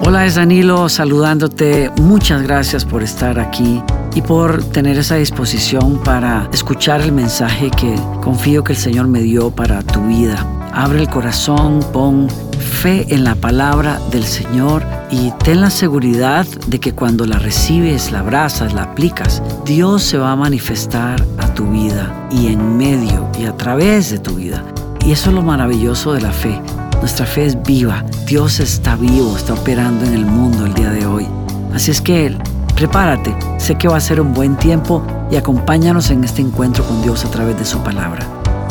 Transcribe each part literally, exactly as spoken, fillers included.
Hola, es Danilo saludándote. Muchas gracias por estar aquí y por tener esa disposición para escuchar el mensaje que confío que el Señor me dio para tu vida. Abre el corazón, pon fe en la palabra del Señor y ten la seguridad de que cuando la recibes, la abrazas, la aplicas, Dios se va a manifestar a tu vida y en medio y a través de tu vida. Y eso es lo maravilloso de la fe. Nuestra fe es viva. Dios está vivo, está operando en el mundo el día de hoy. Así es que prepárate. Sé que va a ser un buen tiempo y acompáñanos en este encuentro con Dios a través de su palabra.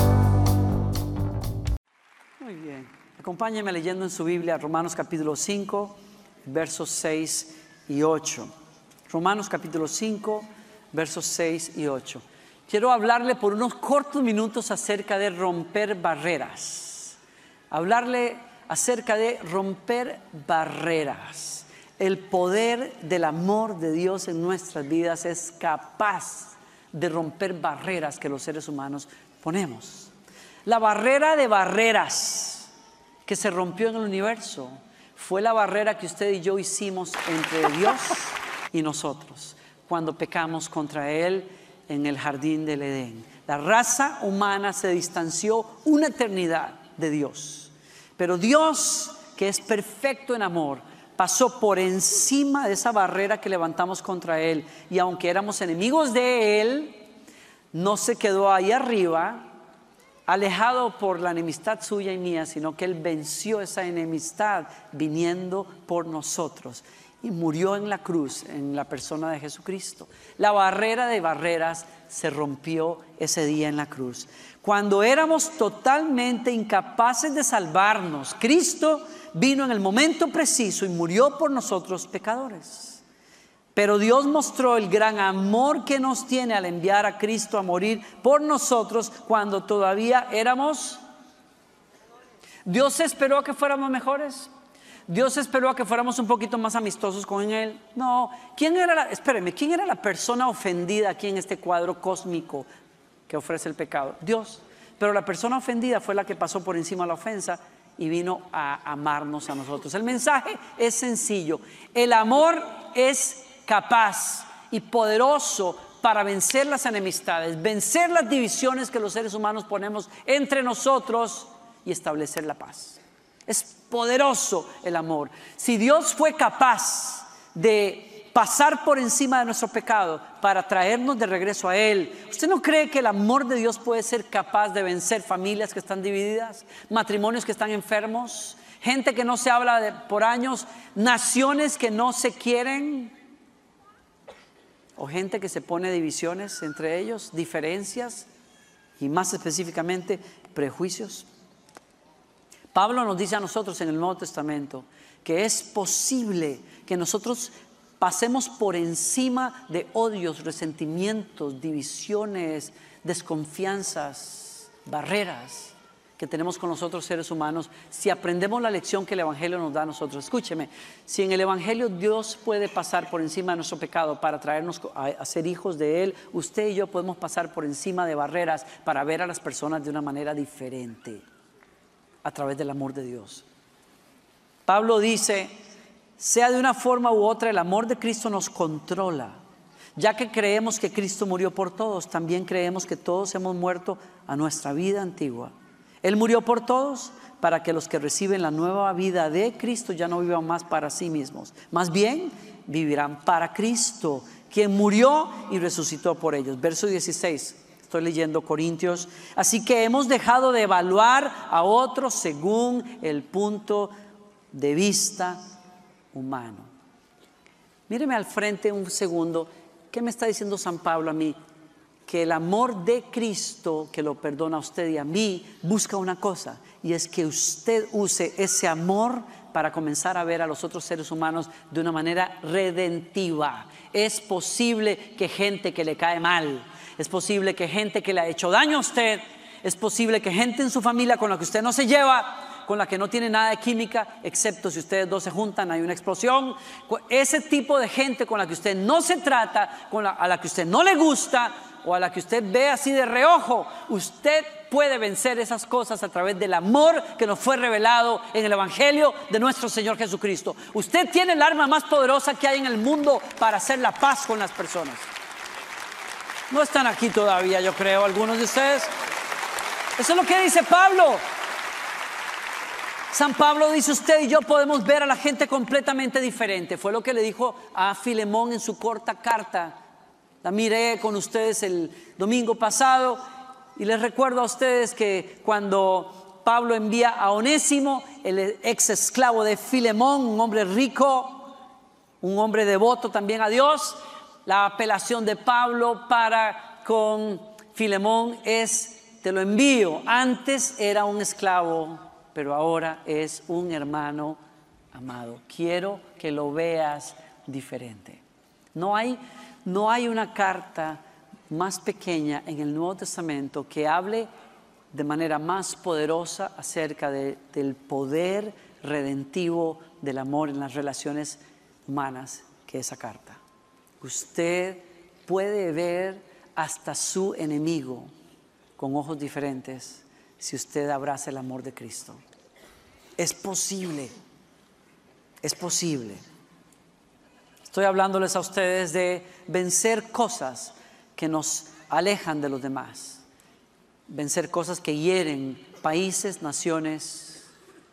Muy bien. Acompáñame leyendo en su Biblia Romanos capítulo cinco, versos seis y ocho. Romanos capítulo cinco, versos seis y ocho. Quiero hablarle por unos cortos minutos acerca de romper barreras. Hablarle acerca de romper barreras. El poder del amor de Dios en nuestras vidas es capaz de romper barreras que los seres humanos ponemos. La barrera de barreras que se rompió en el universo fue la barrera que usted y yo hicimos entre Dios y nosotros cuando pecamos contra Él en el jardín del Edén. La raza humana se distanció una eternidad de Dios. Pero Dios, que es perfecto en amor, pasó por encima de esa barrera que levantamos contra Él. Y aunque éramos enemigos de Él, no se quedó ahí arriba, alejado por la enemistad suya y mía, sino que Él venció esa enemistad viniendo por nosotros. Y murió en la cruz, en la persona de Jesucristo. La barrera de barreras se rompió ese día en la cruz. Cuando éramos totalmente incapaces de salvarnos, Cristo vino en el momento preciso y murió por nosotros pecadores. Pero Dios mostró el gran amor que nos tiene al enviar a Cristo a morir por nosotros cuando todavía éramos. Dios esperó a que fuéramos mejores. Dios esperó a que fuéramos un poquito más amistosos con Él. No, ¿quién era la, espéreme, ¿quién era la persona ofendida aquí en este cuadro cósmico que ofrece el pecado? Dios. Pero la persona ofendida fue la que pasó por encima de la ofensa y vino a amarnos a nosotros. El mensaje es sencillo. El amor es capaz y poderoso para vencer las enemistades, vencer las divisiones que los seres humanos ponemos entre nosotros y establecer la paz. Es poderoso el amor. Si Dios fue capaz de pasar por encima de nuestro pecado para traernos de regreso a Él, ¿usted no cree que el amor de Dios puede ser capaz de vencer familias que están divididas, matrimonios que están enfermos, gente que no se habla de, por años, naciones que no se quieren, o gente que se pone divisiones entre ellos, diferencias y más específicamente prejuicios? Pablo nos dice a nosotros en el Nuevo Testamento que es posible que nosotros pasemos por encima de odios, resentimientos, divisiones, desconfianzas, barreras que tenemos con los otros seres humanos si aprendemos la lección que el Evangelio nos da a nosotros. Escúcheme, si en el Evangelio Dios puede pasar por encima de nuestro pecado para traernos a, a ser hijos de Él, usted y yo podemos pasar por encima de barreras para ver a las personas de una manera diferente a través del amor de Dios. Pablo dice, sea de una forma u otra, el amor de Cristo nos controla. Ya que creemos que Cristo murió por todos, también creemos que todos hemos muerto a nuestra vida antigua. Él murió por todos para que los que reciben la nueva vida de Cristo ya no vivan más para sí mismos. Más bien, vivirán para Cristo, quien murió y resucitó por ellos. Verso dieciséis. Estoy leyendo Corintios. Así que hemos dejado de evaluar a otros según el punto de vista humano. Míreme al frente un segundo. ¿Qué me está diciendo San Pablo a mí? Que el amor de Cristo, que lo perdona a usted y a mí, busca una cosa, y es que usted use ese amor para comenzar a ver a los otros seres humanos de una manera redentiva. Es posible que gente que le cae mal, es posible que gente que le ha hecho daño a usted, es posible que gente en su familia con la que usted no se lleva, con la que no tiene nada de química, excepto si ustedes dos se juntan, hay una explosión. Ese tipo de gente con la que usted no se trata, con la, a la que usted no le gusta, o a la que usted ve así de reojo, usted puede vencer esas cosas a través del amor que nos fue revelado en el Evangelio de nuestro Señor Jesucristo. Usted tiene el arma más poderosa que hay en el mundo para hacer la paz con las personas. No están aquí todavía, yo creo, algunos de ustedes. Eso es lo que dice Pablo. San Pablo dice: usted y yo podemos ver a la gente completamente diferente. Fue lo que le dijo a Filemón en su corta carta. La miré con ustedes el domingo pasado y les recuerdo a ustedes que cuando Pablo envía a Onésimo, el ex esclavo de Filemón, un hombre rico, un hombre devoto también a Dios, la apelación de Pablo para con Filemón es: te lo envío. Antes era un esclavo, pero ahora es un hermano amado. Quiero que lo veas diferente. No hay, no hay una carta más pequeña en el Nuevo Testamento que hable de manera más poderosa acerca de, del poder redentivo del amor en las relaciones humanas que esa carta. Usted puede ver hasta su enemigo con ojos diferentes si usted abraza el amor de Cristo. Es posible, es posible. Estoy hablándoles a ustedes de vencer cosas que nos alejan de los demás, vencer cosas que hieren países, naciones,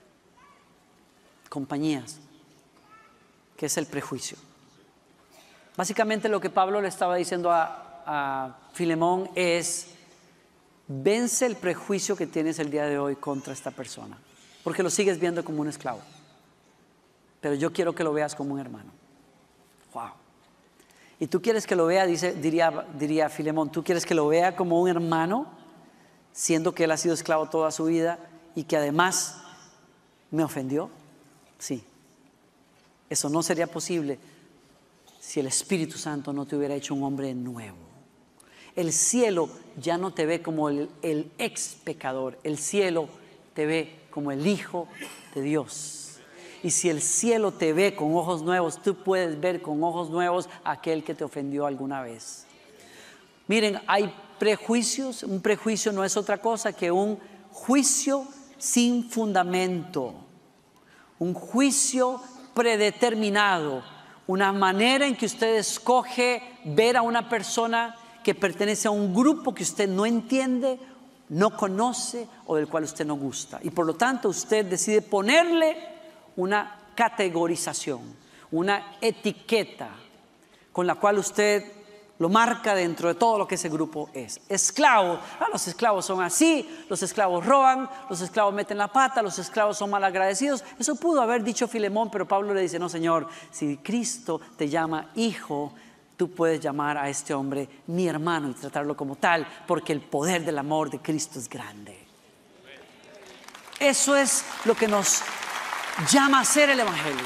compañías, que es el prejuicio. Básicamente lo que Pablo le estaba diciendo a, a Filemón es: vence el prejuicio que tienes el día de hoy contra esta persona, porque lo sigues viendo como un esclavo, pero yo quiero que lo veas como un hermano. Wow. Y tú quieres que lo vea, dice, diría, diría Filemón, tú quieres que lo vea como un hermano, siendo que él ha sido esclavo toda su vida y que además me ofendió. Sí, eso no sería posible si el Espíritu Santo no te hubiera hecho un hombre nuevo. El cielo ya no te ve como el, el ex pecador, el cielo te ve como el Hijo de Dios. Y si el cielo te ve con ojos nuevos, tú puedes ver con ojos nuevos a aquel que te ofendió alguna vez. Miren, hay prejuicios. Un prejuicio no es otra cosa que un juicio sin fundamento, un juicio predeterminado, una manera en que usted escoge ver a una persona que pertenece a un grupo que usted no entiende, no conoce o del cual usted no gusta. Y por lo tanto usted decide ponerle una categorización, una etiqueta con la cual usted lo marca dentro de todo lo que ese grupo es. Esclavo, ah, los esclavos son así, los esclavos roban, los esclavos meten la pata, los esclavos son malagradecidos. Eso pudo haber dicho Filemón, pero Pablo le dice: no, Señor, si Cristo te llama hijo, tú puedes llamar a este hombre mi hermano y tratarlo como tal, porque el poder del amor de Cristo es grande. Eso es lo que nos llama a ser el Evangelio.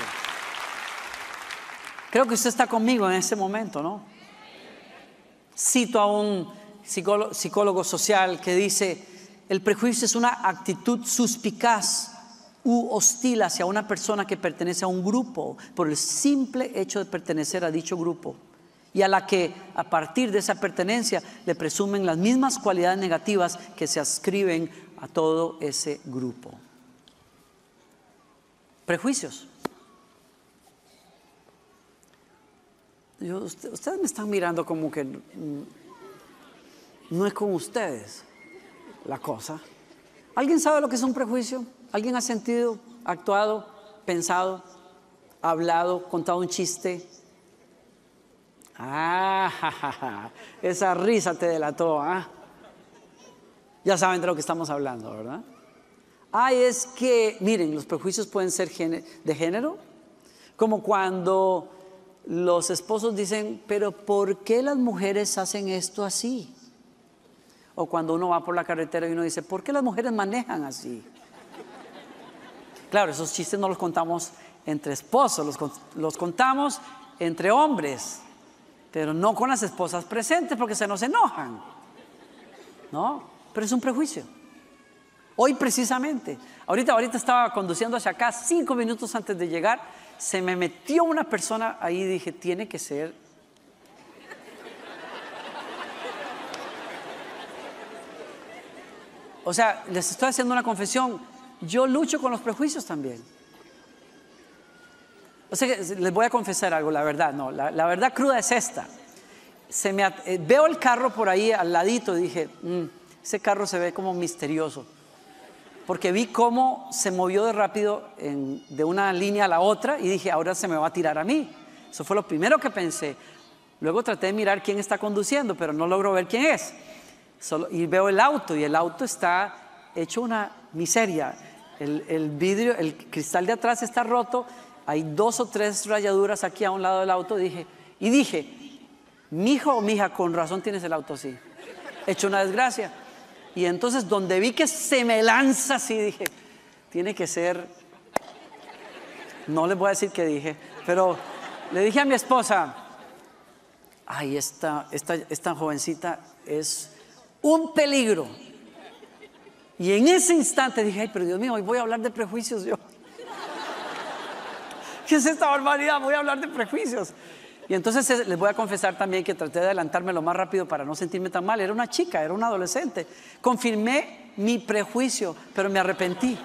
Creo que usted está conmigo en este momento, ¿no? Cito a un psicólogo, psicólogo social que dice: el prejuicio es una actitud suspicaz u hostil hacia una persona que pertenece a un grupo por el simple hecho de pertenecer a dicho grupo, y a la que a partir de esa pertenencia le presumen las mismas cualidades negativas que se ascriben a todo ese grupo. Prejuicios. Yo, usted, ustedes me están mirando como que mm, no es con ustedes la cosa. ¿Alguien sabe lo que es un prejuicio? ¿Alguien ha sentido, actuado, pensado, hablado, contado un chiste? Ah, ja, ja, ja. Esa risa te delató, ¿ah? Ya saben de lo que estamos hablando, ¿verdad? Ay, es que, miren, los prejuicios pueden ser de género, como cuando los esposos dicen: pero ¿por qué las mujeres hacen esto así? O cuando uno va por la carretera y uno dice: ¿por qué las mujeres manejan así? Claro, esos chistes no los contamos entre esposos, los, los contamos entre hombres, pero no con las esposas presentes porque se nos enojan, ¿no? Pero es un prejuicio. Hoy precisamente, ahorita, ahorita estaba conduciendo hacia acá, cinco minutos antes de llegar, se me metió una persona ahí y dije: tiene que ser. o sea, les estoy haciendo una confesión, yo lucho con los prejuicios también. O sea, les voy a confesar algo, la verdad, no, la, la verdad cruda es esta. Se me, eh, veo el carro por ahí al ladito y dije, mmm, ese carro se ve como misterioso. Porque vi cómo se movió de rápido en, de una línea a la otra y dije, ahora se me va a tirar a mí. Eso fue lo primero que pensé. Luego traté de mirar quién está conduciendo, pero no logro ver quién es. Solo, y veo el auto y el auto está hecho una miseria. El, el vidrio, el cristal de atrás está roto. Hay dos o tres rayaduras aquí a un lado del auto. Dije, y dije, mijo o mija, con razón tienes el auto así. Hecho una desgracia. Y entonces donde vi que se me lanza así, dije, tiene que ser, no les voy a decir qué dije, pero le dije a mi esposa, ay, esta, esta, esta jovencita es un peligro. Y en ese instante dije, ay, pero Dios mío, hoy voy a hablar de prejuicios yo. ¿Qué es esta barbaridad? Voy a hablar de prejuicios. Y entonces les voy a confesar también que traté de adelantarme lo más rápido para no sentirme tan mal. Era una chica, era una adolescente. Confirmé mi prejuicio, pero me arrepentí.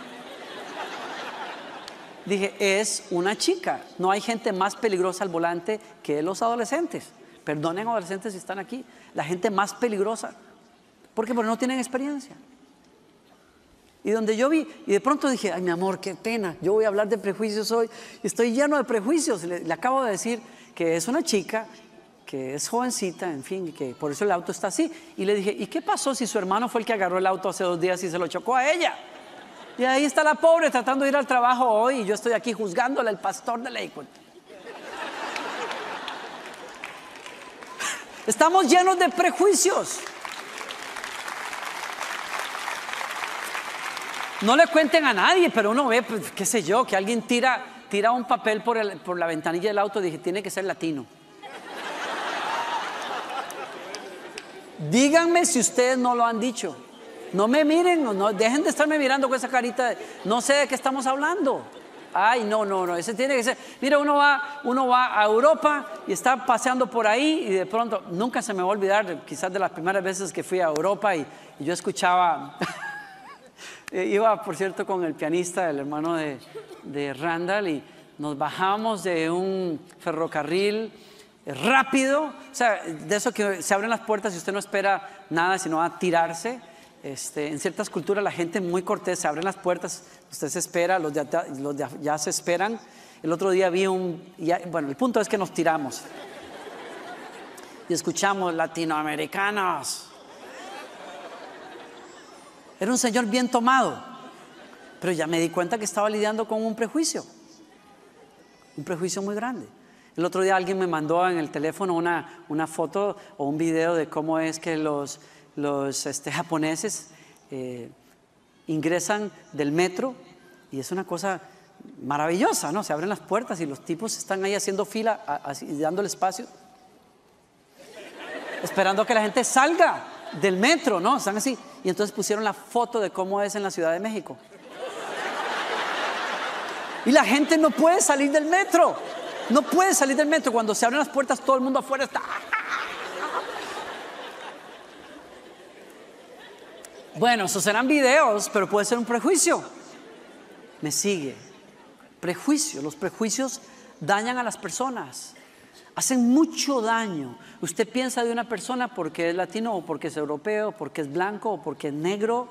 Dije, es una chica. No hay gente más peligrosa al volante que los adolescentes. Perdonen, adolescentes, si están aquí. La gente más peligrosa. ¿Por qué? Porque no tienen experiencia. Y donde yo vi, y de pronto dije, ay, mi amor, qué pena, yo voy a hablar de prejuicios hoy. Estoy lleno de prejuicios. Le, le acabo de decir que es una chica, que es jovencita, en fin, que por eso el auto está así. Y le dije, ¿y qué pasó si su hermano fue el que agarró el auto hace dos días y se lo chocó a ella? Y ahí está la pobre tratando de ir al trabajo hoy y yo estoy aquí juzgándole, el pastor de Lakewood. Estamos llenos de prejuicios. No le cuenten a nadie, pero uno ve, pues, qué sé yo, que alguien tira, tira un papel por, el, por la ventanilla del auto. Dije, tiene que ser latino. Díganme si ustedes no lo han dicho. No me miren, no, dejen de estarme mirando con esa carita de, no sé de qué estamos hablando. Ay, no, no, no, ese tiene que ser. Mira, uno va, uno va a Europa y está paseando por ahí y de pronto, nunca se me va a olvidar, quizás de las primeras veces que fui a Europa y, y yo escuchaba... Iba, por cierto, con el pianista, el hermano de, de Randall, y nos bajamos de un ferrocarril rápido, o sea, de eso que se abren las puertas y usted no espera nada, sino a tirarse. Este, en ciertas culturas la gente muy cortés, se abren las puertas, usted se espera, los de, los de allá se esperan. El otro día vi un, ya, bueno, el punto es que nos tiramos y escuchamos latinoamericanos. Era un señor bien tomado, pero ya me di cuenta que estaba lidiando con un prejuicio, un prejuicio muy grande. El otro día alguien me mandó en el teléfono una, una foto o un video de cómo es que los, los este, japoneses eh, ingresan del metro y es una cosa maravillosa, ¿no? Se abren las puertas y los tipos están ahí haciendo fila, así, dándole espacio, esperando a que la gente salga del metro, ¿no? Están así. Y entonces pusieron la foto de cómo es en la Ciudad de México. Y la gente no puede salir del metro. No puede salir del metro. Cuando se abren las puertas, todo el mundo afuera está. Bueno, esos serán videos, pero puede ser un prejuicio. Me sigue. Prejuicio. Los prejuicios dañan a las personas. Hacen mucho daño. Usted piensa de una persona porque es latino o porque es europeo, porque es blanco o porque es negro,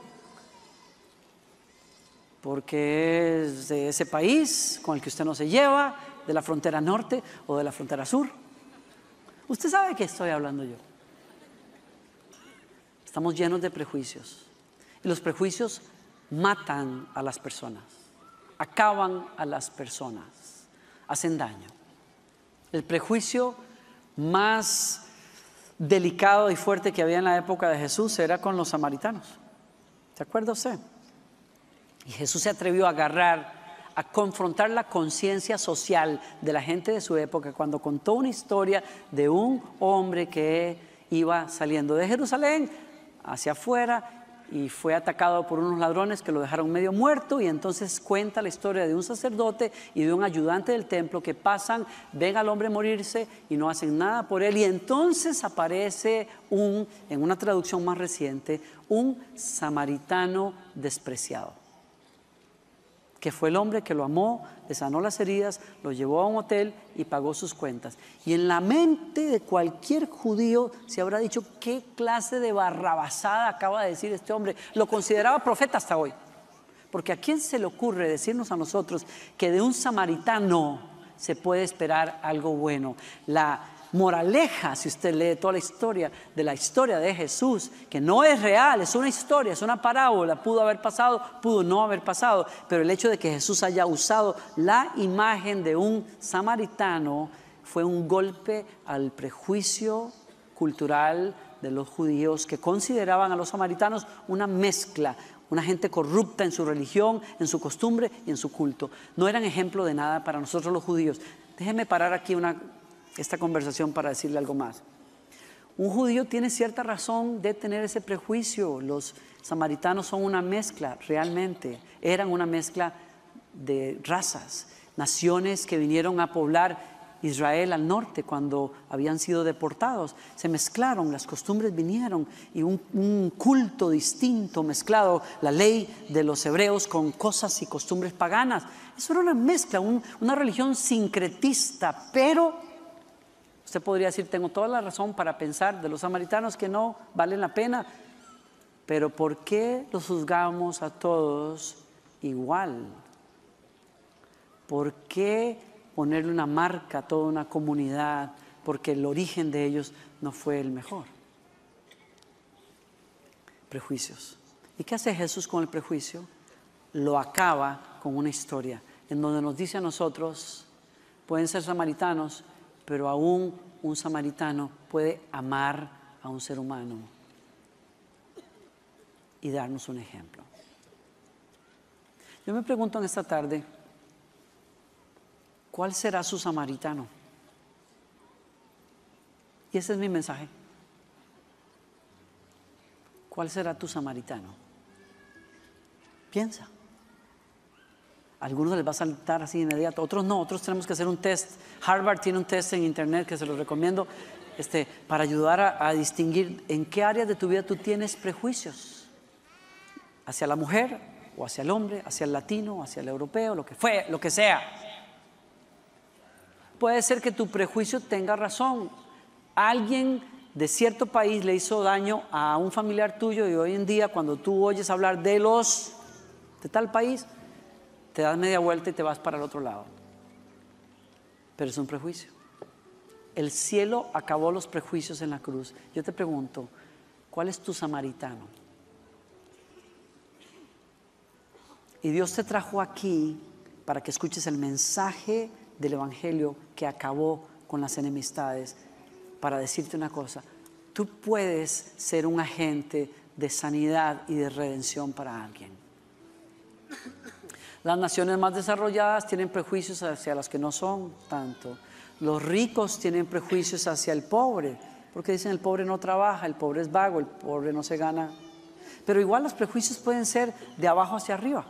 porque es de ese país con el que usted no se lleva, de la frontera norte o de la frontera sur. Usted sabe de qué estoy hablando yo. Estamos llenos de prejuicios. Y los prejuicios matan a las personas, acaban a las personas, hacen daño. El prejuicio más delicado y fuerte que había en la época de Jesús era con los samaritanos. ¿Se acuerda usted? Y Jesús se atrevió a agarrar, a confrontar la conciencia social de la gente de su época cuando contó una historia de un hombre que iba saliendo de Jerusalén hacia afuera y fue atacado por unos ladrones que lo dejaron medio muerto, y entonces cuenta la historia de un sacerdote y de un ayudante del templo que pasan, ven al hombre morirse y no hacen nada por él, y entonces aparece un, en una traducción más reciente, un samaritano despreciado, que fue el hombre que lo amó, le sanó las heridas, lo llevó a un hotel y pagó sus cuentas. Y en la mente de cualquier judío se habrá dicho: ¿qué clase de barrabasada acaba de decir este hombre? Lo consideraba profeta hasta hoy. Porque ¿a quién se le ocurre decirnos a nosotros que de un samaritano se puede esperar algo bueno? La moraleja, si usted lee toda la historia de la historia de Jesús, que no es real, es una historia, es una parábola, pudo haber pasado, pudo no haber pasado, pero el hecho de que Jesús haya usado la imagen de un samaritano fue un golpe al prejuicio cultural de los judíos, que consideraban a los samaritanos una mezcla, una gente corrupta en su religión, en su costumbre y en su culto. No eran ejemplo de nada para nosotros los judíos. Déjenme parar aquí una esta conversación para decirle algo más. Un judío tiene cierta razón de tener ese prejuicio. Los samaritanos son una mezcla, realmente. Eran una mezcla de razas, naciones que vinieron a poblar Israel al norte cuando habían sido deportados. Se mezclaron, las costumbres vinieron, y un, un culto distinto mezclado, la ley de los hebreos con cosas y costumbres paganas. Eso era una mezcla, un, una religión sincretista, pero usted podría decir: tengo toda la razón para pensar de los samaritanos que no valen la pena, pero ¿por qué los juzgamos a todos igual? ¿Por qué ponerle una marca a toda una comunidad porque el origen de ellos no fue el mejor? Prejuicios. ¿Y qué hace Jesús con el prejuicio? Lo acaba con una historia en donde nos dice a nosotros: pueden ser samaritanos, pero aún un samaritano puede amar a un ser humano y darnos un ejemplo. Yo me pregunto en esta tarde: ¿cuál será su samaritano? Y ese es mi mensaje. ¿Cuál será tu samaritano? Piensa. A algunos les va a saltar así de inmediato, otros no, otros tenemos que hacer un test. Harvard tiene un test en internet que se lo recomiendo, este, para ayudar a, a distinguir en qué áreas de tu vida tú tienes prejuicios. Hacia la mujer, o hacia el hombre, hacia el latino, hacia el europeo, lo que fue, lo que sea. Puede ser que tu prejuicio tenga razón. Alguien de cierto país le hizo daño a un familiar tuyo, y hoy en día cuando tú oyes hablar de los de tal país, te das media vuelta y te vas para el otro lado. Pero es un prejuicio. El cielo acabó los prejuicios en la cruz. Yo te pregunto: ¿cuál es tu samaritano? Y Dios te trajo aquí para que escuches el mensaje del evangelio que acabó con las enemistades, para decirte una cosa: tú puedes ser un agente de sanidad y de redención para alguien. Las naciones más desarrolladas tienen prejuicios hacia las que no son tanto. Los ricos tienen prejuicios hacia el pobre, porque dicen: el pobre no trabaja, el pobre es vago, el pobre no se gana. Pero igual los prejuicios pueden ser de abajo hacia arriba.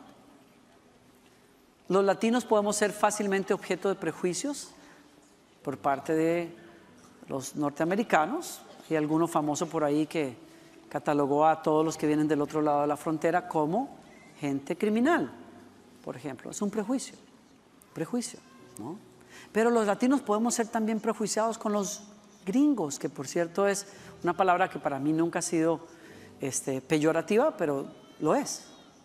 Los latinos podemos ser fácilmente objeto de prejuicios por parte de los norteamericanos. Hay alguno famoso por ahí que catalogó a todos los que vienen del otro lado de la frontera como gente criminal, por ejemplo. Es un prejuicio, prejuicio, ¿no? Pero los latinos podemos ser también prejuiciados con los gringos, que por cierto es una palabra que para mí nunca ha sido este, peyorativa, pero lo es.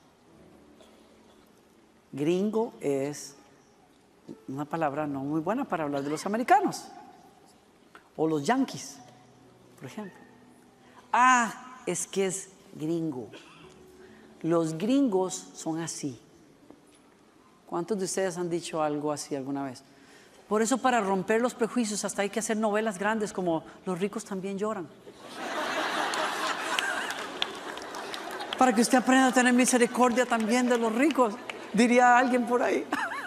Gringo es una palabra no muy buena para hablar de los americanos o los yanquis, por ejemplo. Ah, es que es gringo. Los gringos son así. ¿Cuántos de ustedes han dicho algo así alguna vez? Por eso, para romper los prejuicios, hasta hay que hacer novelas grandes como Los ricos también lloran. Para que usted aprenda a tener misericordia también de los ricos, diría alguien por ahí.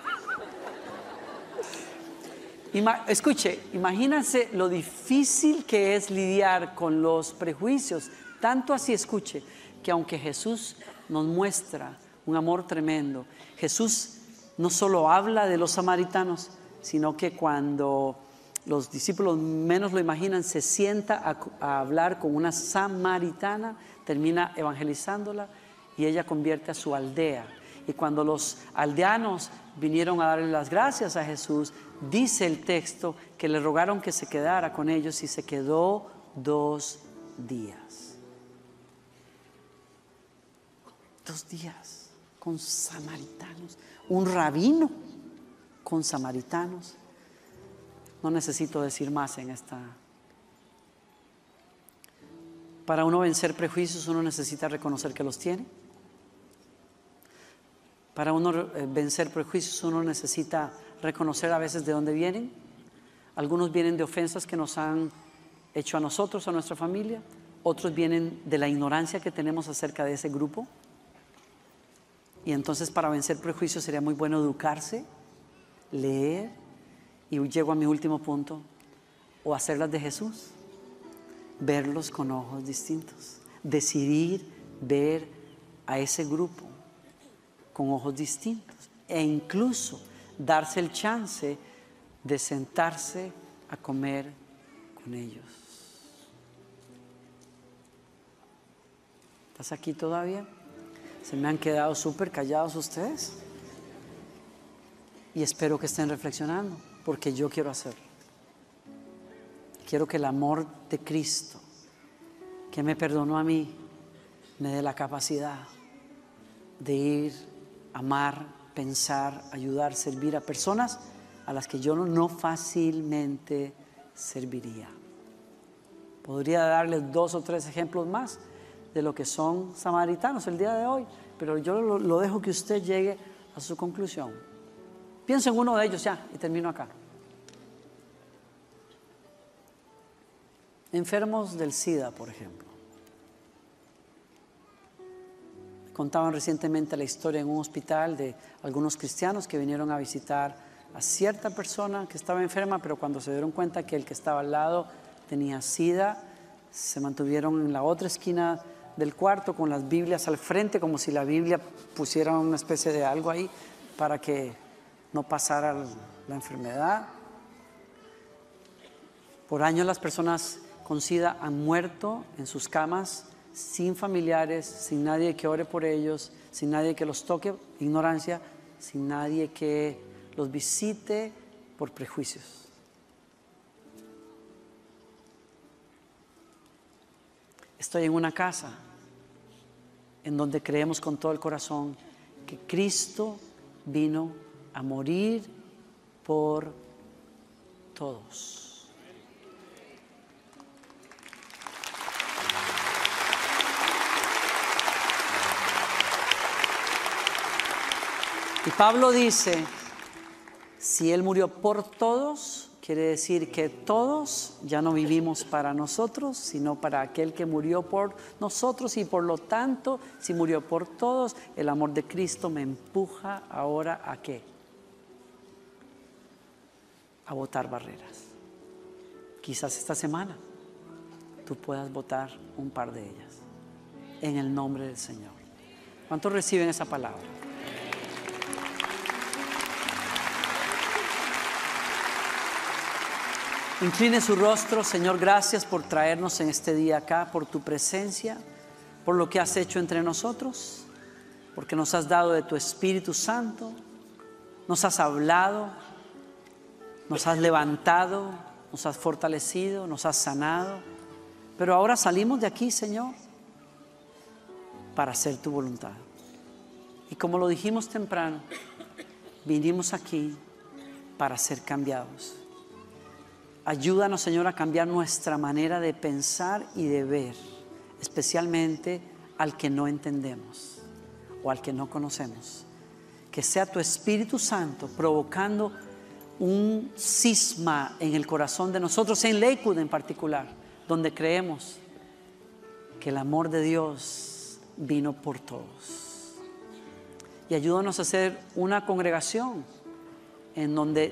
Ima- escuche, imagínense lo difícil que es lidiar con los prejuicios. Tanto así, escuche, que aunque Jesús nos muestra un amor tremendo, Jesús no solo habla de los samaritanos, sino que cuando los discípulos menos lo imaginan, se sienta a, a hablar con una samaritana, termina evangelizándola y ella convierte a su aldea. Y cuando los aldeanos vinieron a darle las gracias a Jesús, dice el texto que le rogaron que se quedara con ellos y se quedó dos días. Dos días con samaritanos. Un rabino con samaritanos. No necesito decir más en esta. Para uno vencer prejuicios, uno necesita reconocer que los tiene. Para uno vencer prejuicios, uno necesita reconocer a veces de dónde vienen. Algunos vienen de ofensas que nos han hecho a nosotros, a nuestra familia. Otros vienen de la ignorancia que tenemos acerca de ese grupo. Y entonces, para vencer prejuicios sería muy bueno educarse, leer, y llego a mi último punto, o hacerlas de Jesús, verlos con ojos distintos, decidir ver a ese grupo con ojos distintos, e incluso darse el chance de sentarse a comer con ellos. ¿Estás aquí todavía? Se me han quedado súper callados ustedes. Y espero que estén reflexionando, porque yo quiero hacerlo. Quiero que el amor de Cristo, que me perdonó a mí, me dé la capacidad de ir, amar, pensar, ayudar, servir a personas a las que yo no, no fácilmente serviría. Podría darles dos o tres ejemplos más de lo que son samaritanos el día de hoy, pero yo lo, lo dejo que usted llegue a su conclusión. Pienso en uno de ellos ya y termino acá. Enfermos del SIDA, por ejemplo. Contaban recientemente la historia en un hospital de algunos cristianos que vinieron a visitar a cierta persona que estaba enferma, pero cuando se dieron cuenta que el que estaba al lado tenía SIDA, se mantuvieron en la otra esquina del cuarto con las Biblias al frente, como si la Biblia pusiera una especie de algo ahí para que no pasara la enfermedad. Por años las personas con SIDA han muerto en sus camas, sin familiares, sin nadie que ore por ellos, sin nadie que los toque, ignorancia, sin nadie que los visite por prejuicios. Estoy en una casa en donde creemos con todo el corazón que Cristo vino a morir por todos. Y Pablo dice, si Él murió por todos, quiere decir que todos ya no vivimos para nosotros, sino para aquel que murió por nosotros, y por lo tanto, si murió por todos, el amor de Cristo me empuja ahora ¿a qué? A botar barreras. Quizás esta semana tú puedas botar un par de ellas en el nombre del Señor. ¿Cuántos reciben esa palabra? Incline su rostro. Señor, gracias por traernos en este día acá, por tu presencia, por lo que has hecho entre nosotros, porque nos has dado de tu Espíritu Santo, nos has hablado, nos has levantado, nos has fortalecido, nos has sanado. Pero ahora salimos de aquí, Señor, para hacer tu voluntad. Y como lo dijimos temprano, vinimos aquí para ser cambiados. Ayúdanos, Señor, a cambiar nuestra manera de pensar y de ver, especialmente al que no entendemos o al que no conocemos. Que sea tu Espíritu Santo provocando un cisma en el corazón de nosotros, en Lakewood en particular, donde creemos que el amor de Dios vino por todos. Y ayúdanos a ser una congregación en donde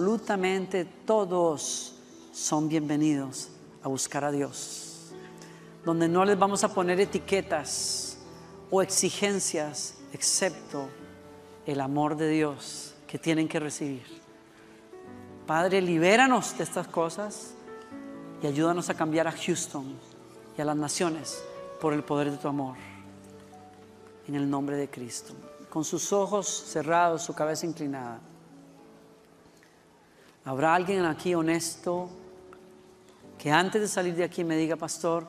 absolutamente todos son bienvenidos a buscar a Dios. donde no les vamos a poner etiquetas o exigencias, excepto el amor de Dios que tienen que recibir. Padre, libéranos de estas cosas y ayúdanos a cambiar a Houston y a las naciones por el poder de tu amor. En el nombre de Cristo. Con sus ojos cerrados, su cabeza inclinada. ¿Habrá alguien aquí honesto que antes de salir de aquí me diga: pastor,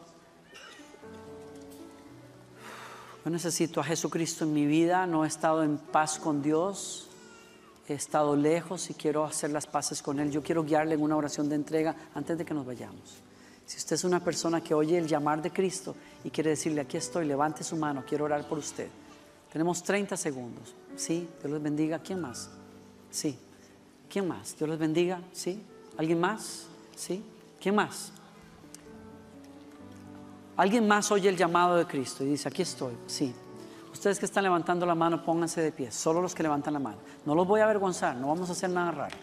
yo necesito a Jesucristo en mi vida, no he estado en paz con Dios, he estado lejos y quiero hacer las paces con Él, yo quiero guiarle en una oración de entrega antes de que nos vayamos? Si usted es una persona que oye el llamar de Cristo y quiere decirle: aquí estoy, levante su mano, quiero orar por usted. Tenemos treinta segundos. ¿Sí? Dios les bendiga. ¿Quién más? Sí. ¿Quién más? Dios les bendiga. ¿Sí? ¿Alguien más? ¿Sí? ¿Quién más? ¿Alguien más oye el llamado de Cristo y dice: aquí estoy? Sí. Ustedes que están levantando la mano, pónganse de pie. Solo los que levantan la mano. No los voy a avergonzar, no vamos a hacer nada raro.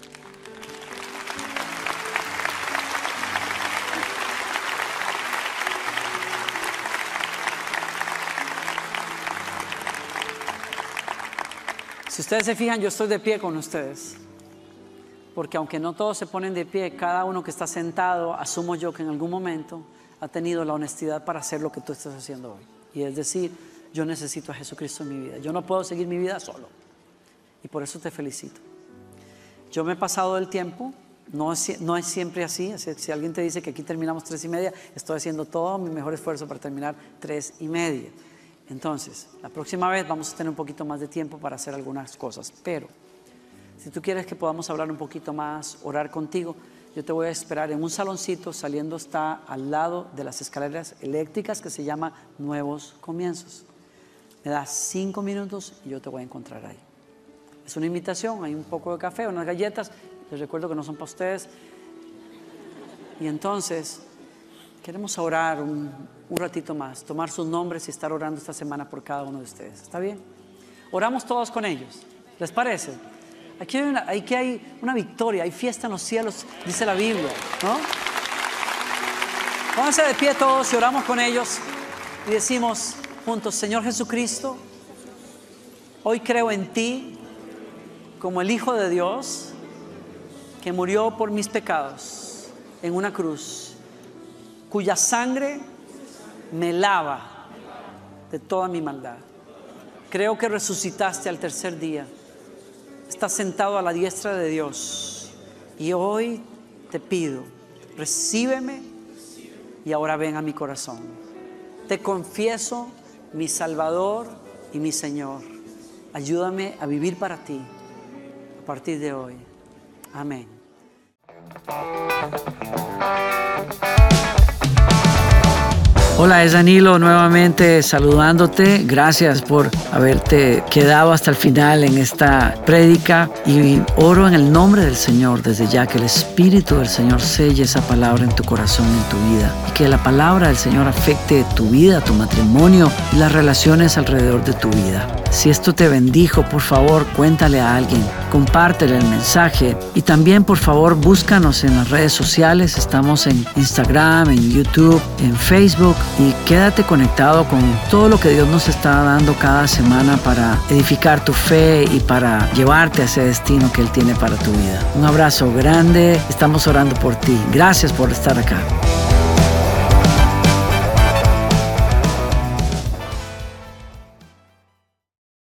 Si ustedes se fijan, yo estoy de pie con ustedes, porque aunque no todos se ponen de pie, cada uno que está sentado, asumo yo que en algún momento ha tenido la honestidad para hacer lo que tú estás haciendo hoy, y es decir: yo necesito a Jesucristo en mi vida, yo no puedo seguir mi vida solo, y por eso te felicito. Yo me he pasado del tiempo, no es, no es siempre así, así si alguien te dice que aquí terminamos tres y media, estoy haciendo todo mi mejor esfuerzo para terminar tres y media. Entonces, la próxima vez vamos a tener un poquito más de tiempo para hacer algunas cosas. Pero, si tú quieres que podamos hablar un poquito más, orar contigo, yo te voy a esperar en un saloncito. Saliendo está al lado de las escaleras eléctricas que se llama Nuevos Comienzos. Me das cinco minutos y yo te voy a encontrar ahí. Es una invitación, hay un poco de café, unas galletas. Les recuerdo que no son para ustedes. Y entonces, queremos orar un, un ratito más, tomar sus nombres y estar orando esta semana por cada uno de ustedes. ¿Está bien? Oramos todos con ellos. ¿Les parece? Aquí hay una, aquí hay una victoria, hay fiesta en los cielos, dice la Biblia, ¿no? Pónganse de pie todos y oramos con ellos y decimos juntos: Señor Jesucristo, hoy creo en ti como el Hijo de Dios que murió por mis pecados en una cruz, cuya sangre me lava de toda mi maldad. Creo que resucitaste al tercer día. Estás sentado a la diestra de Dios. Y hoy te pido: recíbeme y ahora ven a mi corazón. Te confieso mi Salvador y mi Señor. Ayúdame a vivir para ti a partir de hoy. Amén. Hola, es Danilo nuevamente saludándote. Gracias por haberte quedado hasta el final en esta prédica, y oro en el nombre del Señor desde ya que el Espíritu del Señor selle esa palabra en tu corazón, en tu vida, y que la palabra del Señor afecte tu vida, tu matrimonio y las relaciones alrededor de tu vida. Si esto te bendijo, por favor, cuéntale a alguien, compártele el mensaje, y también, por favor, búscanos en las redes sociales. Estamos en Instagram, en YouTube, en Facebook, y quédate conectado con todo lo que Dios nos está dando cada semana para edificar tu fe y para llevarte a ese destino que Él tiene para tu vida. Un abrazo grande, estamos orando por ti. Gracias por estar acá.